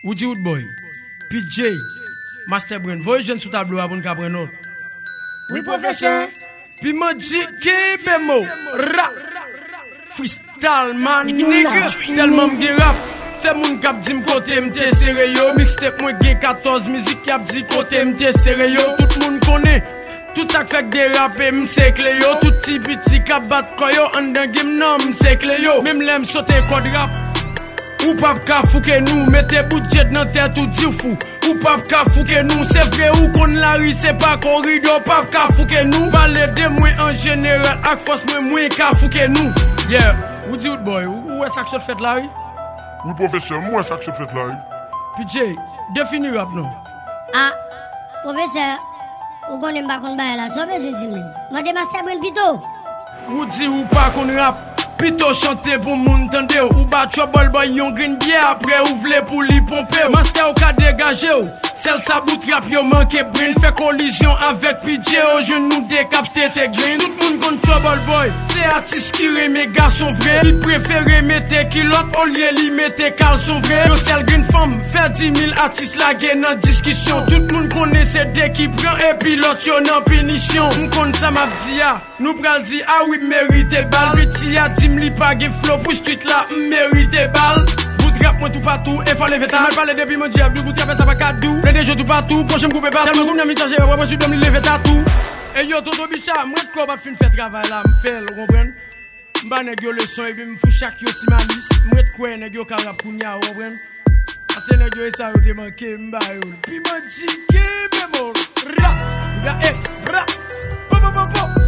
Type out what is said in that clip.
Woody Woodboy, PJ, Master Brain, voyez jeune sous tableau à bon capre non. Oui, professeur. Puis m'a dit Kébemo, rap, freestyle man, nigga, tellement m'gé rap. C'est moun kap di m'kote m'te serré yo, mixtape moi gen 14 musique kap di kote m'te serré yo, tout moun connaît. Tout ça fait que des rappeurs m'sek le yo, tout petit kap bat koyo, en dan game nan m'sek le yo. Même l'aime sauter code rap. Ou pas ka fouke nous, mettez budget dans tête ou di fou. Ou pas ka fouke nous, c'est vrai ou qu'on la ri, c'est pas corridor, pas ka fouke nous. Parler de moi en général, ak force moi ka fouke nous. Yeah, Woody Woodboy, où est-ce que ça fait là? Oui, professeur, moi ça que ça fait là. PJ, définis rap non. Ah, professeur, ou connaît pas qu'on baille là, ça veut dire dis-moi. Moi de Master Brain pito. Woody ou pas qu'on rap. Pito chante pour moun tande ou ba trouble boy yon green bière après ou vle pour li pomper master ou ka dégager ou celle sa bout rap yo manque brain fait collision avec PJ au genou décapté tes green tout moun kon trouble boy c'est artiste qui remet garçon vrai il préfère mettre kilote au lieu li mettre caleçon vrai yo celle green femme fait 10 000 artistes la gagne en discussion tout moun connaît c'est dès qui prend et pilote yo nan punition on kon ça m'a dit nous pral di ah oui mérite bal petit a dit m'li pa ge flow pour street là mérite balle bout rap moi tout partout et fallait veta mal parler depuis mon diable bout rap ça pas cadou les des jeux tout partout prochain couper partout tellement comme mi charger moi suis me lever tatou et yo toto bicha moi ko pas fin faire travail là me faire vous comprendre m'ba nèg yo leçon et puis me fou chaque yo ti malice moi quoi nèg yo ka rap kounya vous comprendre parce que nèg yo ça yo te manquer m'ba yo puis mon jike bémol rap ga ex rap